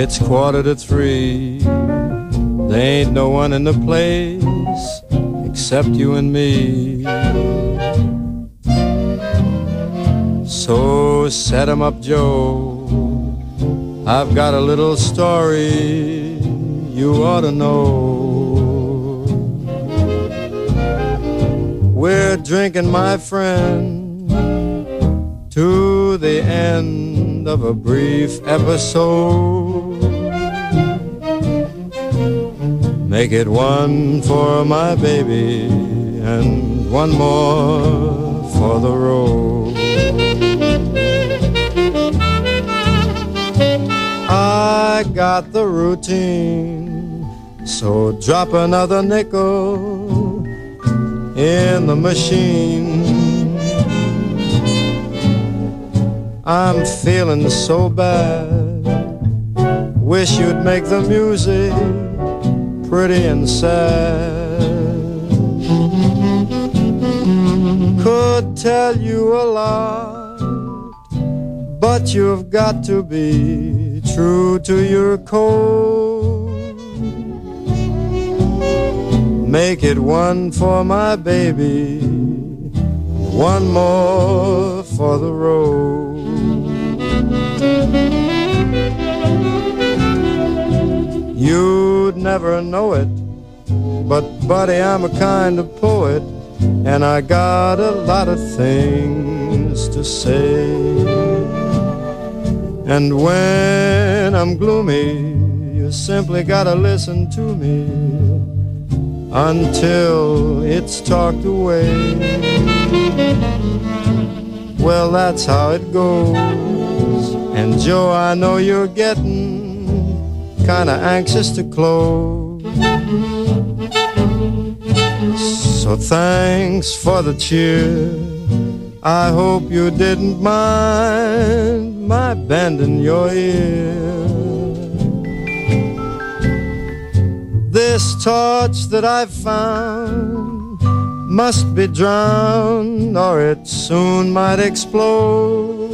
It's 2:45. There ain't no one in the place except you and me. So set 'em up, Joe. I've got a little story you ought to know. We're drinking, my friend, to the end of a brief episode. Make it one for my baby and one more for the road. I got the routine, so drop another nickel in the machine. I'm feeling so bad, wish you'd make the music pretty and sad. Could tell you a lot, but you've got to be true to your code. Make it one for my baby, one more for the road. You'd never know it, but buddy, I'm a kind of poet, and I got a lot of things to say. And when I'm gloomy, you simply gotta listen to me until it's talked away. Well, that's how it goes. And Joe, I know you're getting kinda anxious to close. So thanks for the cheer. I hope you didn't mind my bending your ear. This torch that I've found must be drowned or it soon might explode.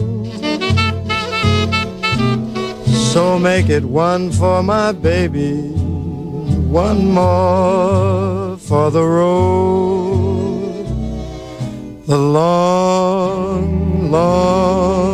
So make it one for my baby, one more for the road. The long, long